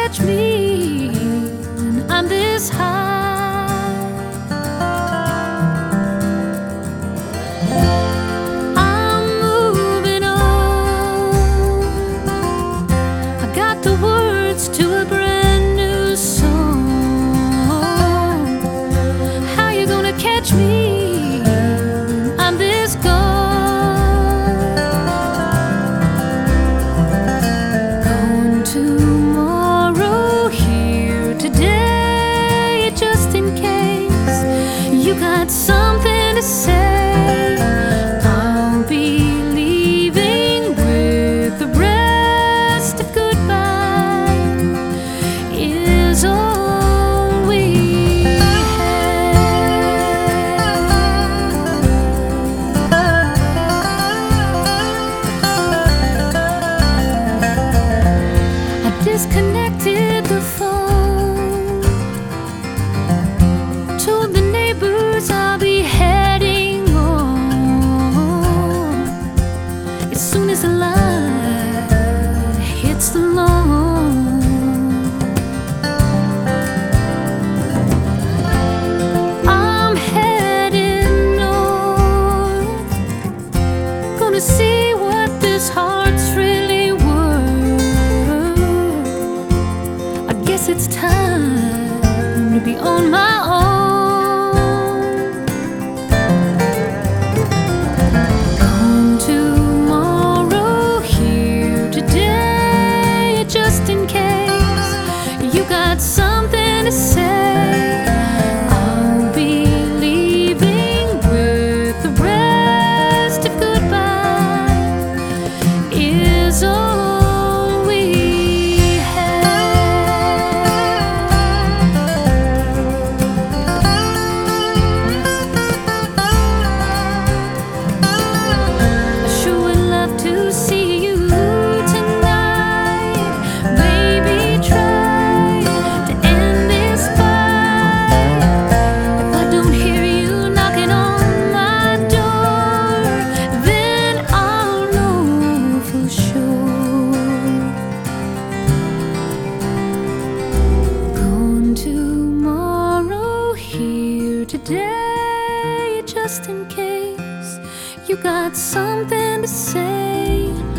catch me when I'm this high. I'm moving on. I got the words to a brand new song. How you gonna catch me when I'm this gone? Got something to say. I'll be leaving with the rest of goodbye is all we have. I disconnected the phone, told the neighbors I'll be heading home as soon as the light hits the lawn. I'm heading north, gonna see what this heart's really worth. I guess it's time to be on my own. Something to say. I'll be leaving with the rest of goodbye is all we have. I sure would love to see you tonight, baby. Try today, just in case you got something to say.